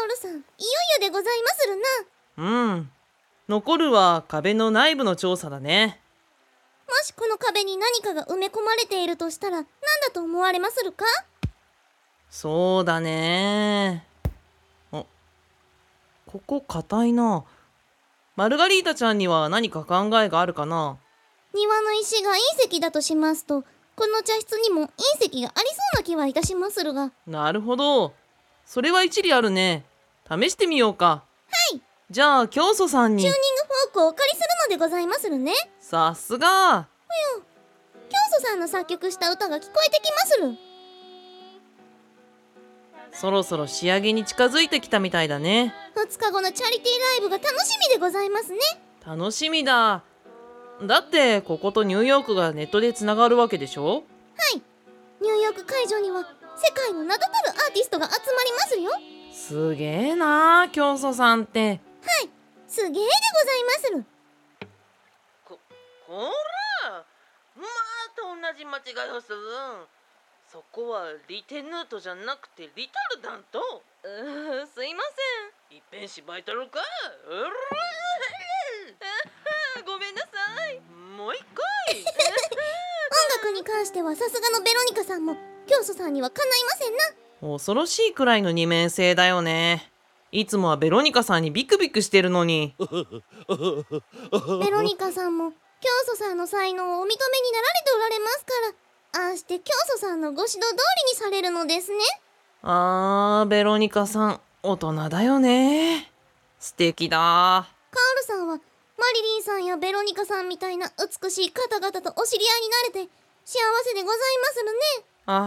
ルさん、いよいよでございまするな。 残るは壁の内部の調査だね。 もしこの壁に何かが埋め込まれているとしたら何だと思われまするか？ そうだね。ここ硬いな。マルガリータちゃんには何か考えがあるかな？ 庭の石が隕石だとしますと、この茶室にも隕石がありそうな気はいたしまするが。 なるほど。それは一理あるね。試してみようか。 はい。 じゃあ教祖さんに。 チューニングフォークをお借りするのでございまするね。 さすが。 教祖さんの作曲した歌が聞こえてきまする。 そろそろ仕上げに近づいてきたみたいだね。 2日後のチャリティーライブが楽しみでございますね。 楽しみだ。だってこことニューヨークがネットでつながるわけでしょ？ はい。ニューヨーク会場には世界の名だたるアーティストが集まりますよ。 すげえなあ、教祖さんって。 はい。すげえでございまする。 こらまた同じ間違いをする。そこはリテヌートじゃなくてリタルダント。 すいまいっぺん芝居たろか。 せん。ごめんなさい。 もう一回。 音楽に関してはさすがのベロニカさんも教祖さんにはかないませんな。 恐ろしいくらいの二面性だよね。いつもはベロニカさんにビクビクしてるのに。 ベロニカさんも教祖さんの才能をお認めになられておられますから、ああして教祖さんのご指導通りにされるのですね。 ベロニカさん大人だよね。素敵だ。 カールさんはマリリンさんやベロニカさんみたいな美しい方々とお知り合いになれて幸せでございまするね。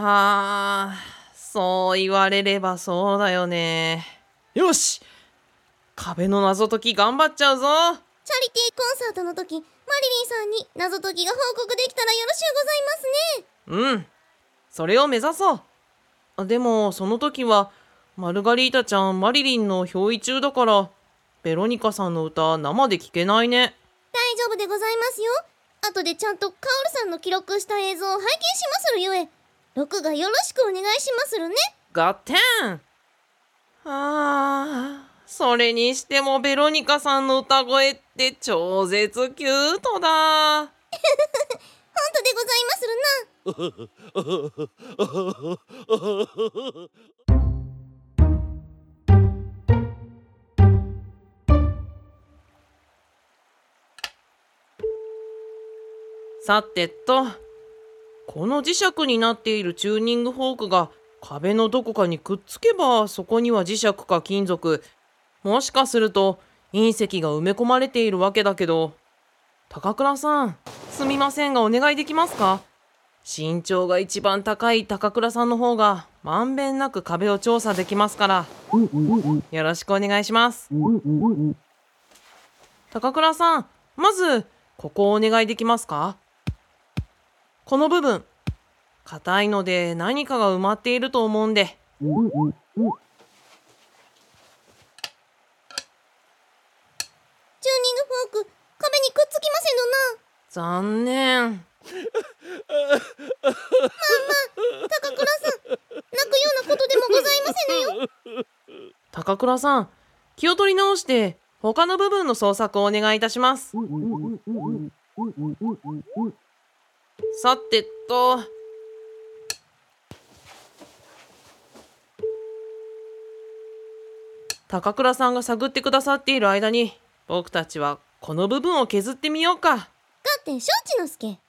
そう言われればそうだよね。よし、壁の謎解き頑張っちゃうぞ。 チャリティーコンサートの時、マリリンさんに謎解きが報告できたらよろしゅうございますね。 それを目指そう。でもその時はマルガリータちゃんマリリンの憑依中だからベロニカさんの歌生で聞けないね。 大丈夫でございますよ。後でちゃんとカオルさんの記録した映像を拝見しまするゆえ、録画よろしくお願いしまするね。 ガッテン。それにしてもベロニカさんの歌声って超絶キュートだ。 本当でございまするな。 さてと、この磁石になっているチューニングフォークが壁のどこかにくっつけば、そこには磁石か金属、もしかすると隕石が埋め込まれているわけだけど、高倉さん、すみませんがお願いできますか？身長が一番高い高倉さんの方がまんべんなく壁を調査できますから、よろしくお願いします。高倉さん、まずここをお願いできますか？この部分硬いので何かが埋まっていると思うんで。 チューニングフォーク、壁にくっつきませんのな。 残念。 高倉さん、泣くようなことでもございませぬよ。 高倉さん、気を取り直して他の部分の捜索をお願いいたします。さてと、高倉さんが探ってくださっている間に僕たちはこの部分を削ってみようか。 ガッテン承知の助。